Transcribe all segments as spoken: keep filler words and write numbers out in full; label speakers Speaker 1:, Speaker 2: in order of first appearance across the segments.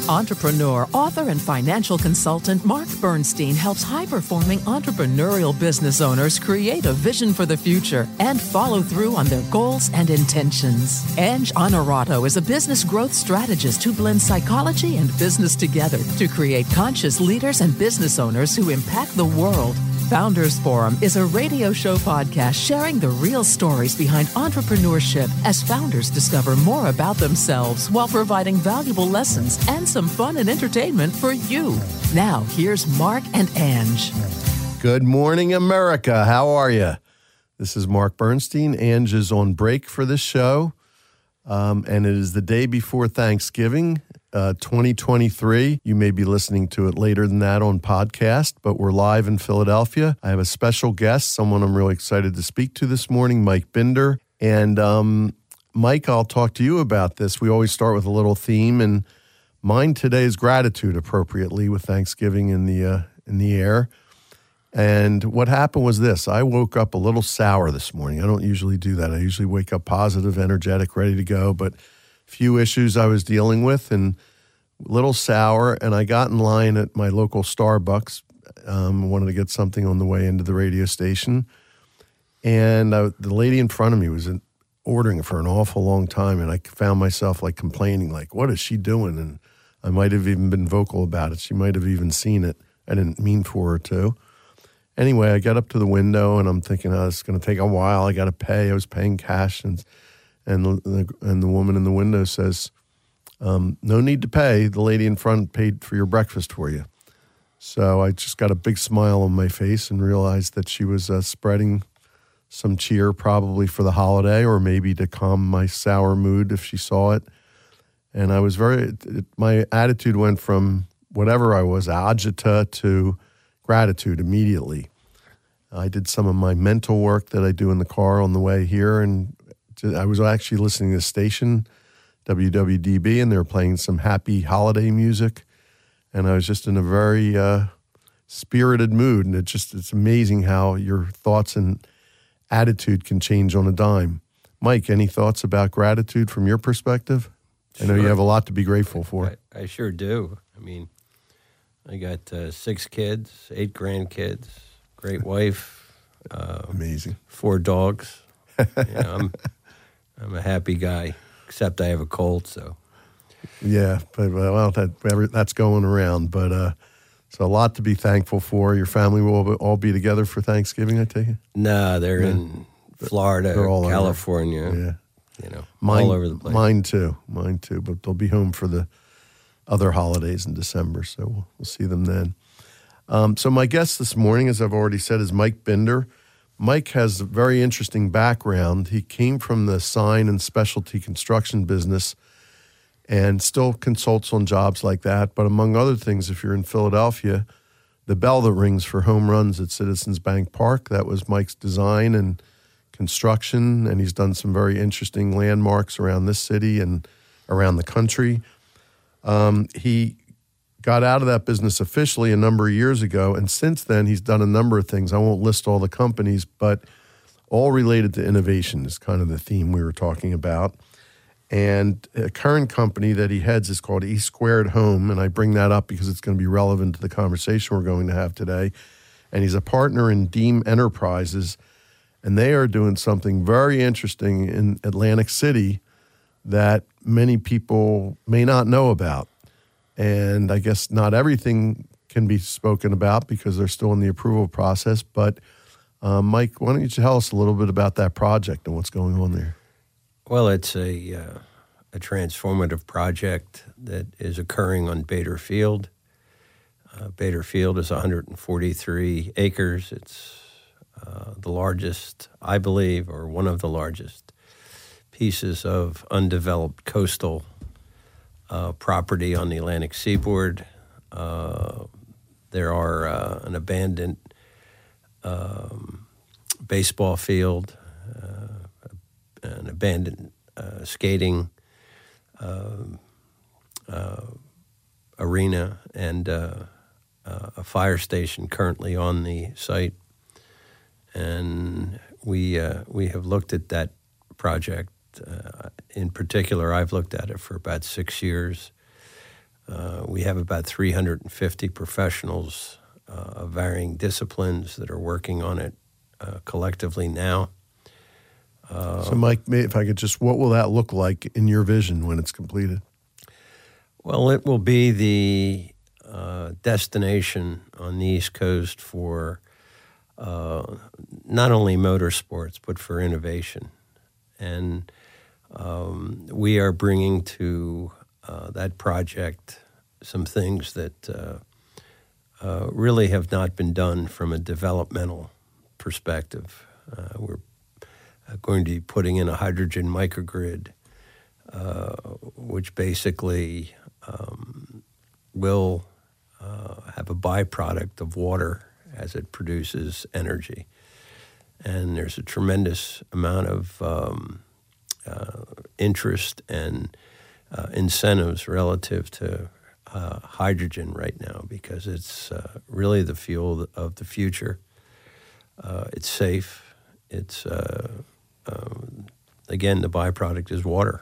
Speaker 1: Entrepreneur, author, and financial consultant Mark Bernstein helps high-performing entrepreneurial business owners create a vision for the future and follow through on their goals and intentions. Ange Honorato is a business growth strategist who blends psychology and business together to create conscious leaders and business owners who impact the world. Founders Forum is a radio show podcast sharing the real stories behind entrepreneurship as founders discover more about themselves while providing valuable lessons and some fun and entertainment for you. Now, here's Mark and Ange.
Speaker 2: Good morning, America. How are you? This is Mark Bernstein. Ange is on break for this show, um, and it is the day before Thanksgiving. Uh, twenty twenty-three. You may be listening to it later than that on podcast, but we're live in Philadelphia. I have a special guest, someone I'm really excited to speak to this morning, Mike Binder. And um, Mike, I'll talk to you about this. We always start with a little theme, and mine today is gratitude, appropriately, with Thanksgiving in the uh, in the air. And what happened was this. I woke up a little sour this morning. I don't usually do that. I usually wake up positive, energetic, ready to go, but few issues I was dealing with and a little sour, and I got in line at my local Starbucks. Um, wanted to get something on the way into the radio station, and I, the lady in front of me was in, ordering for an awful long time, and I found myself like complaining, like, what is she doing? And I might have even been vocal about it. She might have even seen it. I didn't mean for her to. Anyway, I got up to the window, and I'm thinking, oh, it's going to take a while. I got to pay. I was paying cash, and And the, and the woman in the window says, um, no need to pay. The lady in front paid for your breakfast for you. So I just got a big smile on my face and realized that she was uh, spreading some cheer probably for the holiday or maybe to calm my sour mood if she saw it. And I was very, it, my attitude went from whatever I was, agita, to gratitude immediately. I did some of my mental work that I do in the car on the way here, and I was actually listening to the station, W W D B, and they were playing some happy holiday music. And I was just in a very uh, spirited mood. And it just, it's amazing how your thoughts and attitude can change on a dime. Mike, any thoughts about gratitude from your perspective? I know
Speaker 3: Sure.
Speaker 2: you have a lot to be grateful for.
Speaker 3: I, I sure do. I mean, I got uh, six kids, eight grandkids, great wife. Uh,
Speaker 2: Amazing.
Speaker 3: Four dogs. You know, I'm, I'm a happy guy, except I have a cold, so.
Speaker 2: Yeah, but well, that that's going around. But uh, so a lot to be thankful for. Your family will all be together for Thanksgiving, I take it?
Speaker 3: No, they're
Speaker 2: Yeah.
Speaker 3: in Florida,
Speaker 2: They're all
Speaker 3: California,
Speaker 2: over. Yeah.
Speaker 3: you know,
Speaker 2: Mine,
Speaker 3: all over the place.
Speaker 2: Mine too, mine too. But they'll be home for the other holidays in December, so we'll, we'll see them then. Um, so my guest this morning, as I've already said, is Mike Binder. Mike has a very interesting background. He came from the sign and specialty construction business and still consults on jobs like that. But among other things, if you're in Philadelphia, the bell that rings for home runs at Citizens Bank Park, that was Mike's design and construction, and he's done some very interesting landmarks around this city and around the country. Um, he got out of that business officially a number of years ago, and since then he's done a number of things. I won't list all the companies, but all related to innovation is kind of the theme we were talking about. And a current company that he heads is called E Squared Home, and I bring that up because it's going to be relevant to the conversation we're going to have today. And he's a partner in Deem Enterprises, and they are doing something very interesting in Atlantic City that many people may not know about. And I guess not everything can be spoken about because they're still in the approval process. But uh, Mike, why don't you tell us a little bit about that project and what's going on there?
Speaker 3: Well, it's a uh, a transformative project that is occurring on Bader Field. Uh, Bader Field is one hundred forty-three acres. It's uh, the largest, I believe, or one of the largest pieces of undeveloped coastal Uh, property on the Atlantic seaboard. Uh, there are uh, an abandoned um, baseball field, uh, an abandoned uh, skating uh, uh, arena, and uh, uh, a fire station currently on the site. And we uh, we have looked at that project. Uh, in particular, I've looked at it for about six years. Uh, we have about three hundred fifty professionals uh, of varying disciplines that are working on it uh, collectively now. Uh,
Speaker 2: so, Mike, if I could just, what will that look like in your vision when it's completed?
Speaker 3: Well, it will be the uh, destination on the East Coast for uh, not only motorsports, but for innovation. And um, we are bringing to uh, that project some things that uh, uh, really have not been done from a developmental perspective. Uh, we're going to be putting in a hydrogen microgrid, uh, which basically um, will uh, have a byproduct of water as it produces energy. And there's a tremendous amount of um, uh, interest and uh, incentives relative to uh, hydrogen right now, because it's uh, really the fuel of the future. Uh, it's safe. It's, uh, um, again, the byproduct is water.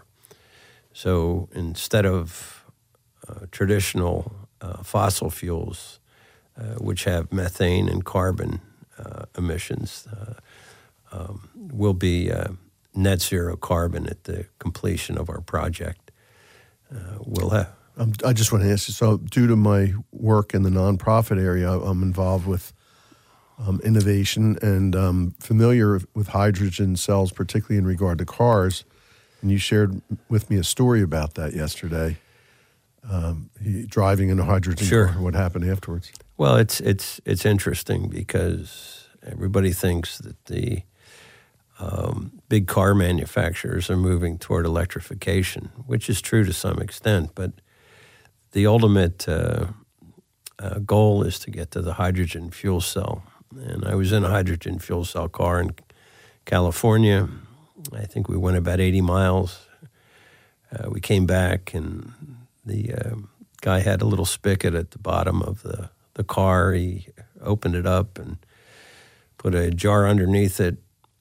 Speaker 3: So instead of uh, traditional uh, fossil fuels, uh, which have methane and carbon uh, emissions, uh, um, will be uh, net zero carbon at the completion of our project. Uh, we'll have.
Speaker 2: Um, I just want to ask you, so due to my work in the nonprofit area, I'm involved with um, innovation and um, familiar with hydrogen cells, particularly in regard to cars. And you shared with me a story about that yesterday, um, he, driving in a hydrogen
Speaker 3: Sure.
Speaker 2: car, what happened afterwards.
Speaker 3: Well, it's it's it's interesting because everybody thinks that the um, big car manufacturers are moving toward electrification, which is true to some extent, but the ultimate uh, uh, goal is to get to the hydrogen fuel cell. And I was in a hydrogen fuel cell car in California. I think we went about eighty miles. Uh, we came back, and the uh, guy had a little spigot at the bottom of the, the car. He opened it up and put a jar underneath it,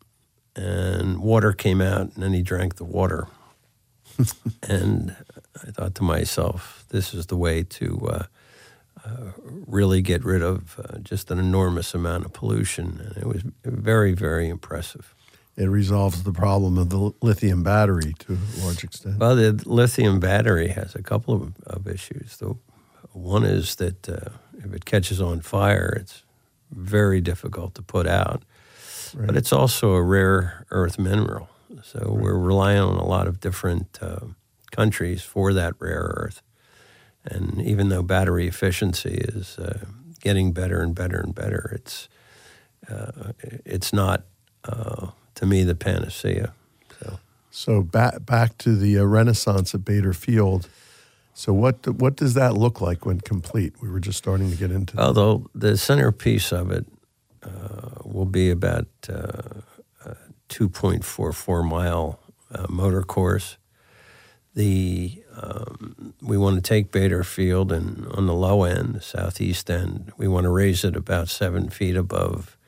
Speaker 3: and water came out, and then he drank the water. And I thought to myself, this is the way to uh, uh, really get rid of uh, just an enormous amount of pollution. And it was very, very impressive.
Speaker 2: It resolves the problem of the lithium battery to a large extent.
Speaker 3: Well, the lithium battery has a couple of, of issues. The one is that uh, if it catches on fire, it's very difficult to put out. Right. But it's also a rare earth mineral. So right. we're relying on a lot of different uh, countries for that rare earth. And even though battery efficiency is uh, getting better and better and better, it's uh, it's not, uh, to me, the panacea. So,
Speaker 2: so back back to the uh, Renaissance at Bader Field. So what what does that look like when complete? We were just starting to get into that.
Speaker 3: Although the centerpiece of it uh, will be about uh, a two point four four mile uh, motor course. The um, we want to take Bader Field, and on the low end, the southeast end, we want to raise it about seven feet above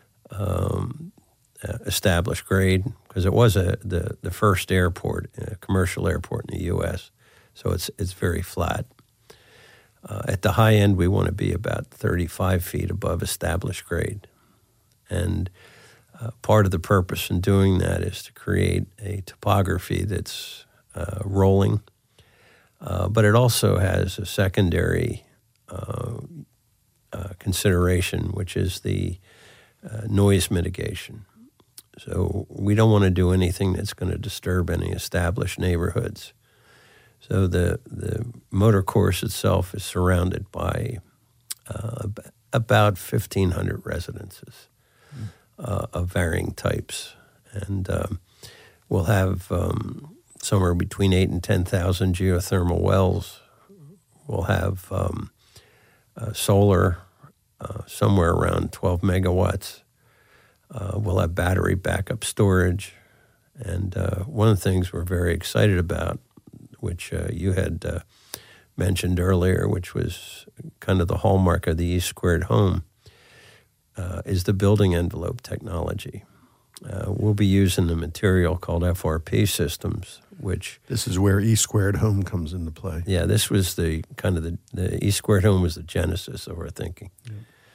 Speaker 3: um, uh, established grade, because it was a the, the first airport, a commercial airport in the U S, so it's it's very flat. Uh, at the high end, we want to be about thirty-five feet above established grade, and uh, part of the purpose in doing that is to create a topography that's Uh, rolling, uh, but it also has a secondary uh, uh, consideration, which is the uh, noise mitigation. So we don't want to do anything that's going to disturb any established neighborhoods. So the the motor course itself is surrounded by uh, about fifteen hundred residences uh, of varying types, and um, we'll have um, somewhere between eight and ten thousand geothermal wells. We'll have um, uh, solar, uh, somewhere around twelve megawatts. Uh, we'll have battery backup storage. And uh, one of the things we're very excited about, which uh, you had uh, mentioned earlier, which was kind of the hallmark of the E Squared home, uh, is the building envelope technology. uh, we'll be using the material called F R P systems, which...
Speaker 2: This is where E squared home comes into play.
Speaker 3: Yeah, this was the kind of the, the E squared home was the genesis of our thinking. Yep.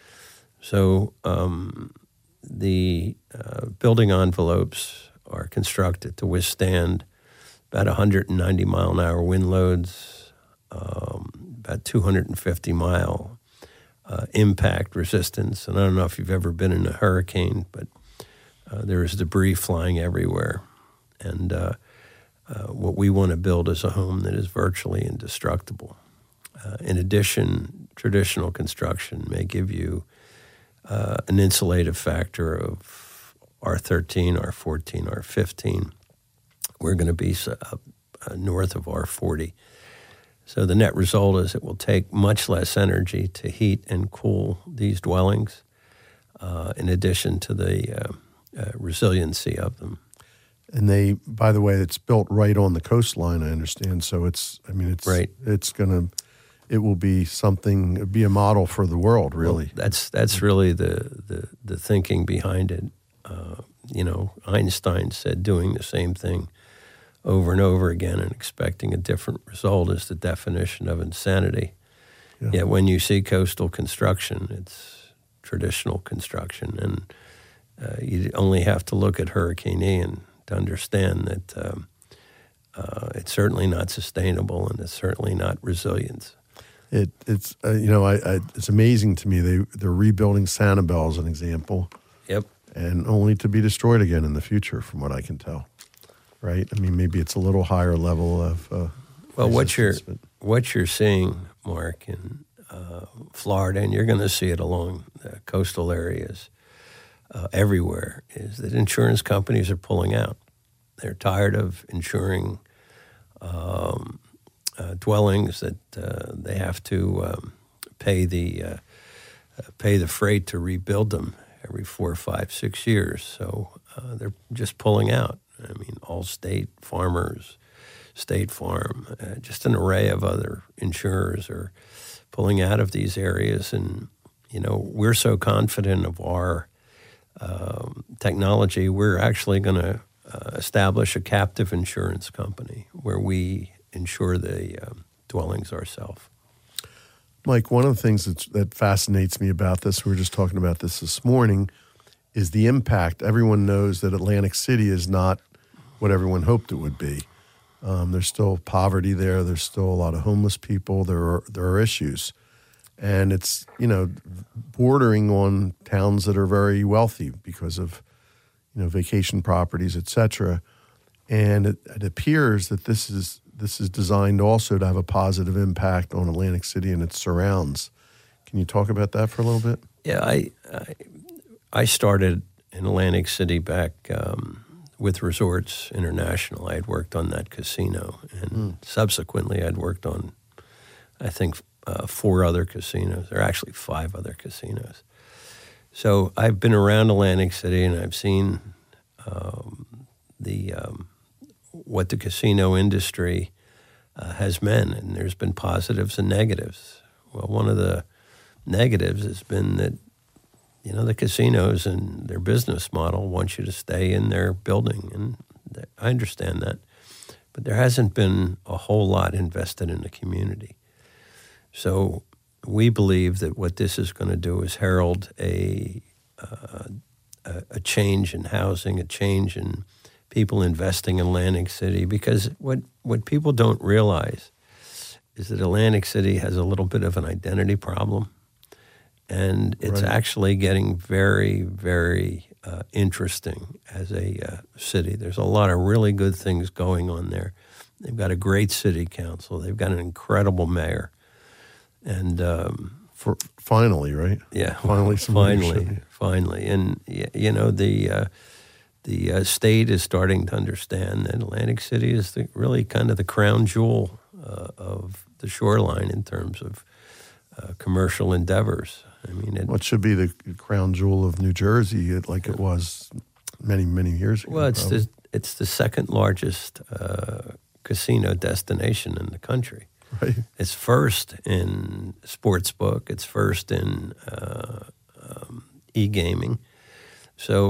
Speaker 3: So um, the uh, building envelopes are constructed to withstand about one hundred ninety mile an hour wind loads, um, about two hundred fifty mile uh, impact resistance. And I don't know if you've ever been in a hurricane, but uh, there is debris flying everywhere. And uh, uh, what we want to build is a home that is virtually indestructible. Uh, in addition, traditional construction may give you uh, an insulative factor of R thirteen, R fourteen, R fifteen. We're going to be uh, uh, north of R forty. So the net result is it will take much less energy to heat and cool these dwellings, uh, in addition to the uh, uh, resiliency of them.
Speaker 2: And they, by the way, it's built right on the coastline, I understand. So it's, I mean, it's
Speaker 3: right.
Speaker 2: It's going to, it will be something, it'll be a model for the world, really.
Speaker 3: Well, that's that's really the, the, the thinking behind it. Uh, you know, Einstein said doing the same thing over and over again and expecting a different result is the definition of insanity. Yeah. Yet when you see coastal construction, it's traditional construction. And uh, you only have to look at Hurricane Ian to understand that um, uh, it's certainly not sustainable and it's certainly not resilient.
Speaker 2: It, it's, uh, you know, I, I, it's amazing to me. They, they're rebuilding Sanibel as an example.
Speaker 3: Yep.
Speaker 2: And only to be destroyed again in the future, from what I can tell. Right? I mean, maybe it's a little higher level of uh,
Speaker 3: well, what you're
Speaker 2: but...
Speaker 3: what you're seeing, Mark, in uh, Florida, and you're going to see it along the coastal areas uh, everywhere, is that insurance companies are pulling out. They're tired of insuring um, uh, dwellings that uh, they have to um, pay the uh, uh, pay the freight to rebuild them every four, five, six years. So uh, they're just pulling out. I mean, Allstate, Farmers, State Farm, uh, just an array of other insurers are pulling out of these areas. And, you know, we're so confident of our um, technology, we're actually going to uh, establish a captive insurance company where we insure the um, dwellings ourselves.
Speaker 2: Mike, one of the things that's, that fascinates me about this, we were just talking about this this morning, is the impact. Everyone knows that Atlantic City is not what everyone hoped it would be. Um, there's still poverty there. There's still a lot of homeless people. There are there are issues, and it's you know bordering on towns that are very wealthy because of you know vacation properties, et cetera. And it, it appears that this is this is designed also to have a positive impact on Atlantic City and its surrounds. Can you talk about that for a little bit?
Speaker 3: Yeah, I. I I started in Atlantic City back um, with Resorts International. I had worked on that casino, and mm. subsequently I'd worked on, I think, uh, four other casinos, or actually five other casinos. So I've been around Atlantic City, and I've seen um, the um, what the casino industry uh, has meant, and there's been positives and negatives. Well, one of the negatives has been that you know, the casinos and their business model want you to stay in their building, and I understand that. But there hasn't been a whole lot invested in the community. So we believe that what this is going to do is herald a, uh, a a change in housing, a change in people investing in Atlantic City, because what, what people don't realize is that Atlantic City has a little bit of an identity problem. And it's
Speaker 2: right.
Speaker 3: actually getting very, very uh, interesting as a uh, city. There's a lot of really good things going on there. They've got a great city council. They've got an incredible mayor. And um,
Speaker 2: for finally, right?
Speaker 3: Yeah,
Speaker 2: finally,
Speaker 3: finally, finally. And you know, the uh, the uh, state is starting to understand that Atlantic City is the, really kind of the crown jewel uh, of the shoreline in terms of uh, commercial endeavors. I mean, it,
Speaker 2: well, it should be the crown jewel of New Jersey, like it was many, many years ago.
Speaker 3: Well, it's the it's the second largest uh, casino destination in the country.
Speaker 2: Right.
Speaker 3: It's first in sportsbook. It's first in uh, um, e-gaming. So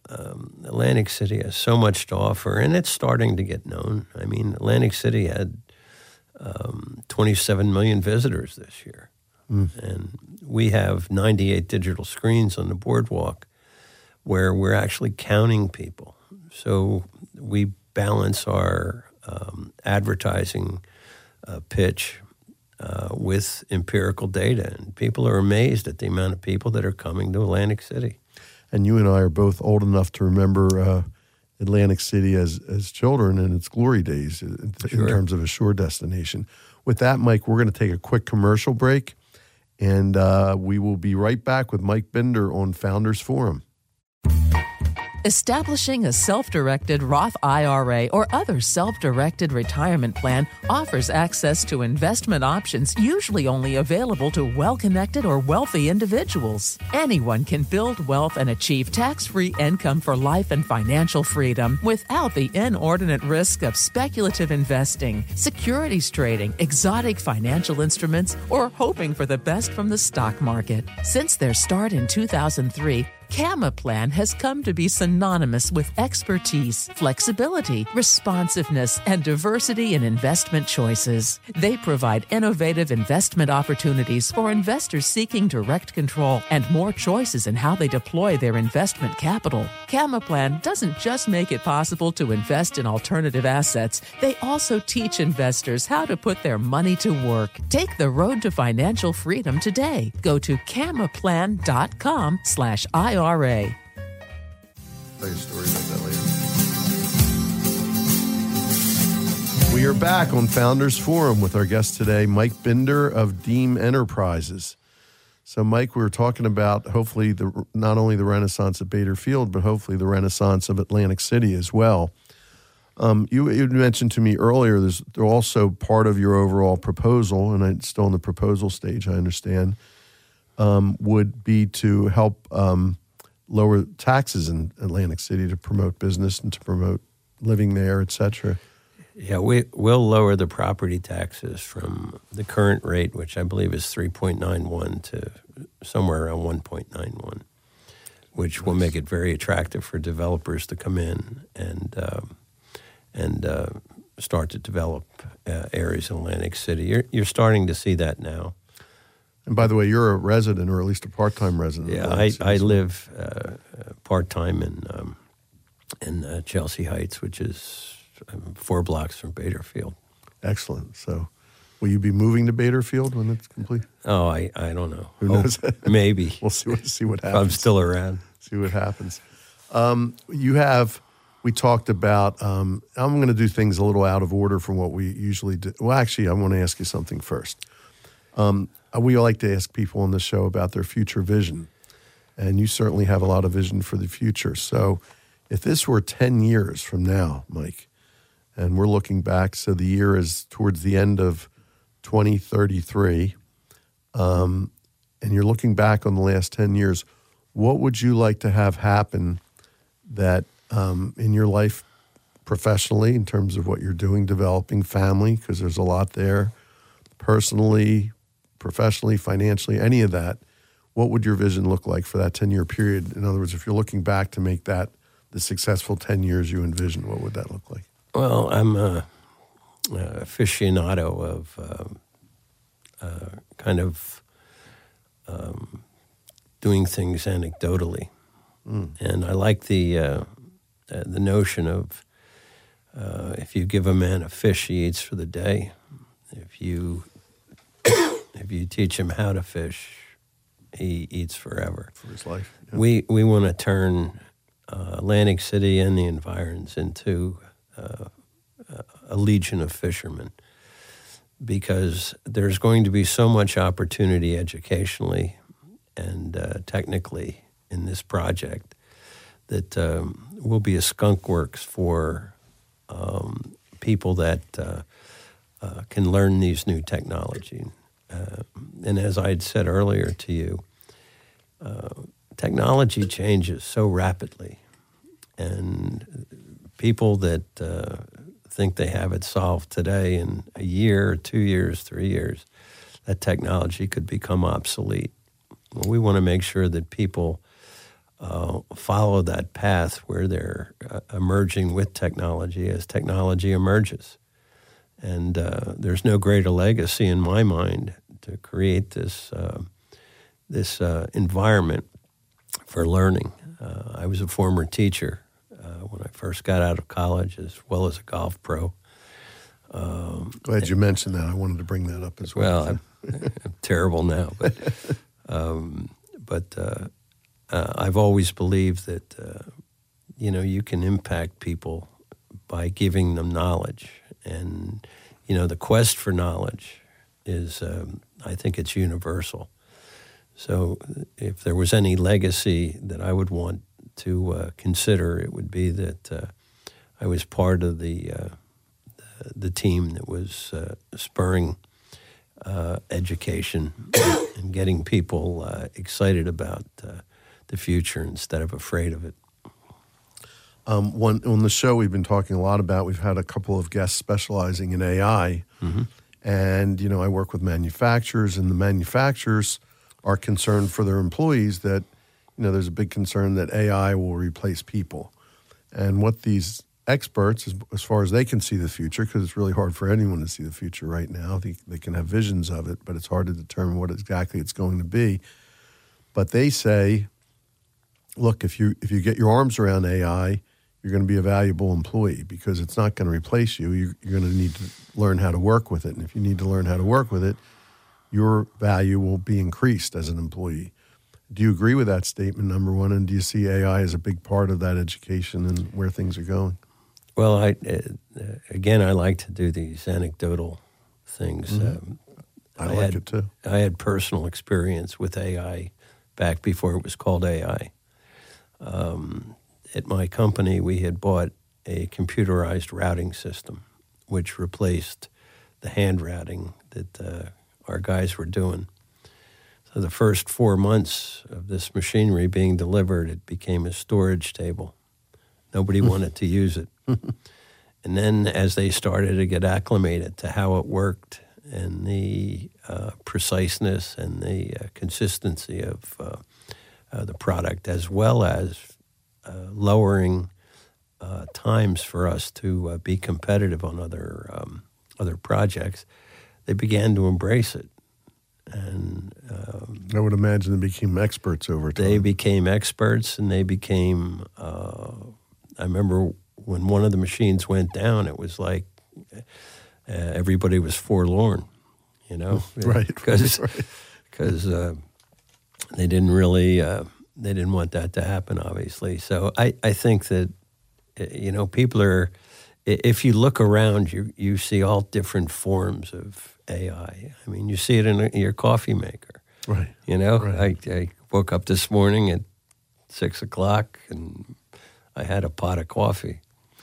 Speaker 3: um, Atlantic City has so much to offer, and it's starting to get known. I mean, Atlantic City had um, twenty-seven million visitors this year, mm. and we have ninety-eight digital screens on the boardwalk where we're actually counting people. So we balance our um, advertising uh, pitch uh, with empirical data, and people are amazed at the amount of people that are coming to Atlantic City.
Speaker 2: And you and I are both old enough to remember uh, Atlantic City as as children in its glory days in,
Speaker 3: sure.
Speaker 2: in terms of a shore destination. With that, Mike, we're going to take a quick commercial break, and uh, we will be right back with Mike Binder on Founders Forum.
Speaker 1: Establishing a self-directed Roth I R A or other self-directed retirement plan offers access to investment options usually only available to well-connected or wealthy individuals. Anyone can build wealth and achieve tax-free income for life and financial freedom without the inordinate risk of speculative investing, securities trading, exotic financial instruments, or hoping for the best from the stock market. Since their start in two thousand three, CamaPlan has come to be synonymous with expertise, flexibility, responsiveness, and diversity in investment choices. They provide innovative investment opportunities for investors seeking direct control and more choices in how they deploy their investment capital. CamaPlan doesn't just make it possible to invest in alternative assets, they also teach investors how to put their money to work. Take the road to financial freedom today. Go to camaplan.com slash IR. R A.
Speaker 2: Tell you a story about that later. We are back on Founders Forum with our guest today, Mike Binder of Deem Enterprises. So, Mike, we were talking about hopefully the not only the renaissance of Bader Field, but hopefully the renaissance of Atlantic City as well. Um, you, you mentioned to me earlier, there's they're also part of your overall proposal, and it's still in the proposal stage, I understand, um, would be to help um, lower taxes in Atlantic City to promote business and to promote living there, et cetera.
Speaker 3: Yeah, we will lower the property taxes from the current rate, which I believe is three point nine one, to somewhere around one point nine one, which nice. Will make it very attractive for developers to come in and um, and uh, start to develop uh, areas in Atlantic City. You're, you're starting to see that now.
Speaker 2: And by the way, you're a resident, or at least a part-time resident.
Speaker 3: Yeah, I, I live uh, part-time in um, in uh, Chelsea Heights, which is um, four blocks from Bader Field.
Speaker 2: Excellent. So will you be moving to Bader Field when it's complete?
Speaker 3: Oh, I, I don't know.
Speaker 2: Who knows?
Speaker 3: Oh, maybe.
Speaker 2: We'll see what, see what happens.
Speaker 3: I'm still around.
Speaker 2: See what happens. Um, you have, we talked about, um, I'm going to do things a little out of order from what we usually do. Well, actually, I want to ask you something first. Um, we like to ask people on the show about their future vision, and you certainly have a lot of vision for the future. So if this were ten years from now, Mike, and we're looking back, so the year is towards the end of twenty thirty-three, um, and you're looking back on the last ten years, what would you like to have happen that um, in your life professionally, in terms of what you're doing, developing family, because there's a lot there, personally, professionally, financially, any of that, what would your vision look like for that ten-year period? In other words, if you're looking back to make that the successful ten years you envision, what would that look like?
Speaker 3: Well, I'm a, a aficionado of um, uh, kind of um, doing things anecdotally. Mm. And I like the, uh, the notion of uh, if you give a man a fish, he eats for the day. If you If you teach him how to fish, he eats forever.
Speaker 2: For his life. Yeah.
Speaker 3: We we want to turn uh, Atlantic City and the environs into uh, a legion of fishermen, because there's going to be so much opportunity educationally and uh, technically in this project that um, will be a skunk works for um, people that uh, uh, can learn these new technology. Uh, and as I had said earlier to you, uh, technology changes so rapidly, and people that uh, think they have it solved today, in a year, two years, three years, that technology could become obsolete. Well, we want to make sure that people uh, follow that path where they're uh, emerging with technology as technology emerges. And uh, there's no greater legacy in my mind to create this uh, this uh, environment for learning. Uh, I was a former teacher uh, when I first got out of college, as well as a golf pro. Um,
Speaker 2: Glad you mentioned that. I wanted to bring that up as well.
Speaker 3: Well, I'm, I'm terrible now, but um, but uh, uh, I've always believed that uh, you know you can impact people by giving them knowledge, and you know the quest for knowledge is um, I think it's universal. So if there was any legacy that I would want to uh, consider, it would be that uh, I was part of the uh, the, the team that was uh, spurring uh, education and getting people uh, excited about uh, the future instead of afraid of it.
Speaker 2: Um, one, on the show, we've been talking a lot about, we've had a couple of guests specializing in A I. Mm-hmm. And, you know, I work with manufacturers, and the manufacturers are concerned for their employees that, you know, there's a big concern that A I will replace people. And what these experts, as, as far as they can see the future, because it's really hard for anyone to see the future right now. They, they can have visions of it, but it's hard to determine what exactly it's going to be. But they say, look, if you if you get your arms around A I, you're going to be a valuable employee because it's not going to replace you. You're, you're going to need to learn how to work with it. And if you need to learn how to work with it, your value will be increased as an employee. Do you agree with that statement, number one? And do you see A I as a big part of that education and where things are going?
Speaker 3: Well, I uh, again, I like to do these anecdotal things.
Speaker 2: Mm-hmm.
Speaker 3: Um,
Speaker 2: I,
Speaker 3: I
Speaker 2: like
Speaker 3: had,
Speaker 2: it too.
Speaker 3: I had personal experience with A I back before it was called A I. Um, at my company, we had bought a computerized routing system, which replaced the hand routing that uh, our guys were doing. So the first four months of this machinery being delivered, it became a storage table. Nobody wanted to use it. And then as they started to get acclimated to how it worked and the uh, preciseness and the uh, consistency of uh, uh, the product, as well as uh, lowering uh, times for us to uh, be competitive on other um, other projects, they began to embrace it. And um,
Speaker 2: I would imagine they became experts over time.
Speaker 3: They became experts, and they became, uh, I remember when one of the machines went down, it was like uh, everybody was forlorn, you know?
Speaker 2: Right.
Speaker 3: Because
Speaker 2: right.
Speaker 3: Because uh, they didn't really, uh, they didn't want that to happen, obviously. So I, I think that, you know, people are, if you look around, you you see all different forms of A I. I mean, you see it in a, your coffee maker.
Speaker 2: Right.
Speaker 3: You know,
Speaker 2: right.
Speaker 3: I, I woke up this morning at six o'clock and I had a pot of coffee.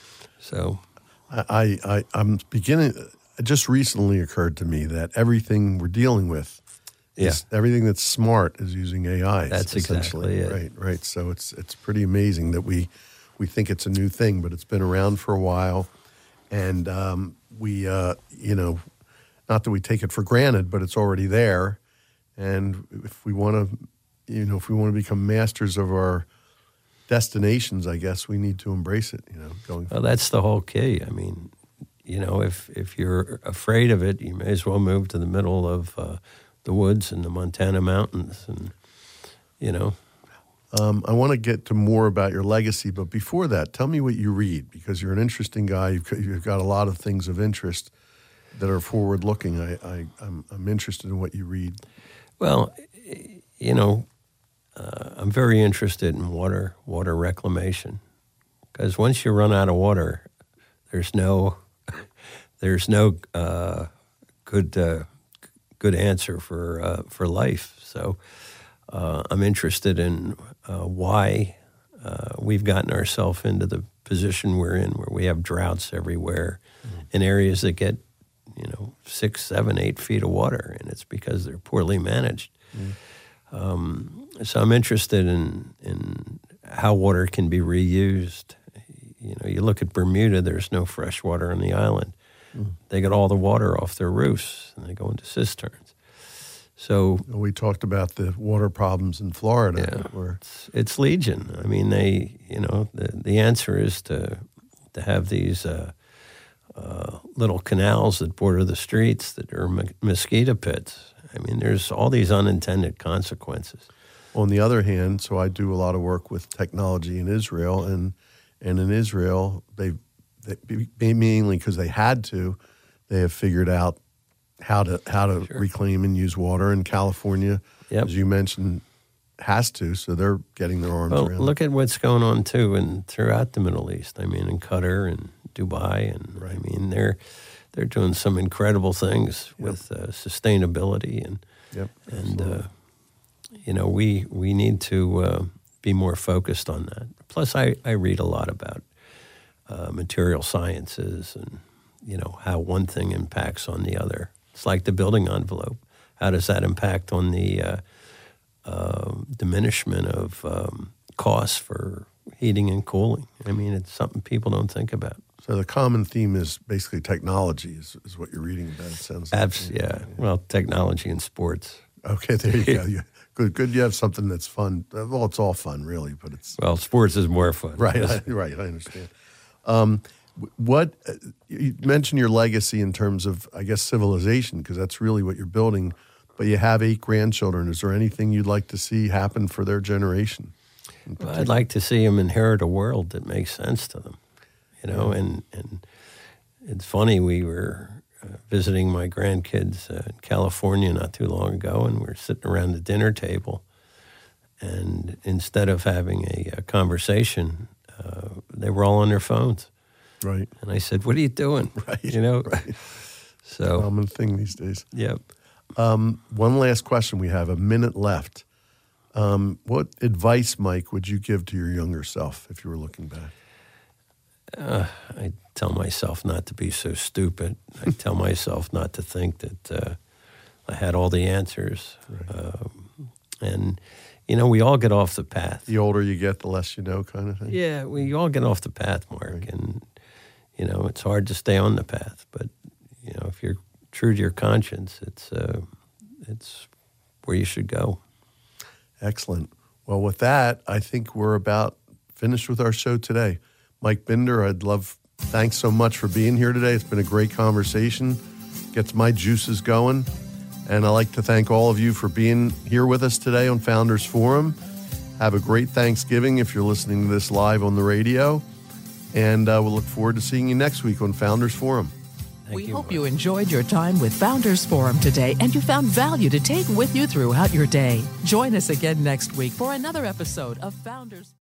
Speaker 3: So
Speaker 2: I, I, I'm beginning, it just recently occurred to me that everything we're dealing with, is, yeah. everything that's smart is using A I.
Speaker 3: That's
Speaker 2: essentially.
Speaker 3: exactly it.
Speaker 2: Right, right. So it's it's pretty amazing that we, we think it's a new thing, but it's been around for a while. And um, we, uh, you know, not that we take it for granted, but it's already there. And if we want to, you know, if we want to become masters of our destinations, I guess we need to embrace it, you know, going forward.
Speaker 3: Well, that's the whole key. I mean, you know, if if you're afraid of it, you may as well move to the middle of uh, the woods and the Montana mountains and, you know.
Speaker 2: Um, I want to get to more about your legacy, but before that, tell me what you read, because you're an interesting guy. You've, you've got a lot of things of interest that are forward-looking. I, I, I'm, I'm interested in what you read.
Speaker 3: Well, you know, uh, I'm very interested in water, water reclamation, because once you run out of water, there's no, there's no uh, good, uh, good answer for uh, for life. So uh, I'm interested in uh, why uh, we've gotten ourselves into the position we're in, where we have droughts everywhere, mm-hmm. in areas that get, you know, six, seven, eight feet of water, and it's because they're poorly managed. Mm. Um, so I'm interested in in how water can be reused. You know, you look at Bermuda, there's no fresh water on the island. Mm. They get all the water off their roofs, and they go into cisterns. So
Speaker 2: we talked about the water problems in Florida.
Speaker 3: Yeah,
Speaker 2: where
Speaker 3: it's, it's legion. I mean, they, you know, the, the answer is to to have these uh, uh, little canals that border the streets that are mo- mosquito pits. I mean, there's all these unintended consequences.
Speaker 2: On the other hand, so I do a lot of work with technology in Israel, and and in Israel, they, they mainly because they had to, they have figured out how to how to
Speaker 3: Sure.
Speaker 2: reclaim and use water. In California,
Speaker 3: Yep.
Speaker 2: as you mentioned, has to, so they're getting their arms
Speaker 3: Well,
Speaker 2: around
Speaker 3: look at what's going on too, and throughout the Middle East. I mean, in Qatar and Dubai, and
Speaker 2: Right.
Speaker 3: I mean, they're they're doing some incredible things with uh, sustainability, and
Speaker 2: it. Yep.
Speaker 3: and uh, you know, we we need to uh, be more focused on that. Plus, I I read a lot about uh, material sciences and you know how one thing impacts on the other. It's like the building envelope. How does that impact on the uh, uh, diminishment of um, costs for heating and cooling? I mean, it's something people don't think about.
Speaker 2: So the common theme is basically technology is, is what you're reading about, it sounds like.
Speaker 3: Abs- yeah. Well, technology and sports.
Speaker 2: Okay, there you go. You, good, good. You have something that's fun. Well, it's all fun, really, but it's
Speaker 3: Well, sports is more fun.
Speaker 2: right. I, right, I understand. Um, what uh, you mentioned your legacy in terms of, I guess, civilization, because that's really what you're building. But you have eight grandchildren. Is there anything you'd like to see happen for their generation?
Speaker 3: Well, I'd like to see them inherit a world that makes sense to them, you know.
Speaker 2: Yeah.
Speaker 3: And and it's funny, we were uh, visiting my grandkids uh, in California not too long ago, and we're sitting around the dinner table, and instead of having a, a conversation, uh, they were all on their phones.
Speaker 2: Right.
Speaker 3: And I said, "What are you doing?"
Speaker 2: Right.
Speaker 3: You know.
Speaker 2: Right.
Speaker 3: So,
Speaker 2: Common thing these days.
Speaker 3: yep.
Speaker 2: Um, one last question. We have a minute left. Um, what advice, Mike, would you give to your younger self if you were looking back?
Speaker 3: Uh, I tell myself not to be so stupid. I tell myself not to think that uh, I had all the answers.
Speaker 2: Right.
Speaker 3: Um, and, you know, we all get off the path.
Speaker 2: The older you get, the less you know, kind of thing.
Speaker 3: Yeah, we all get off the path, Mark.
Speaker 2: Right.
Speaker 3: And, you know, it's hard to stay on the path. But, you know, if you're true to your conscience, it's uh, it's where you should go.
Speaker 2: Excellent. Well, with that, I think we're about finished with our show today. Mike Binder, I'd love, thanks so much for being here today. It's been a great conversation. Gets my juices going. And I'd like to thank all of you for being here with us today on Founders Forum. Have a great Thanksgiving if you're listening to this live on the radio. And uh, we'll look forward to seeing you next week on Founders Forum.
Speaker 3: Thank
Speaker 1: we
Speaker 3: you,
Speaker 1: hope
Speaker 3: Mark.
Speaker 1: you enjoyed your time with Founders Forum today and you found value to take with you throughout your day. Join us again next week for another episode of Founders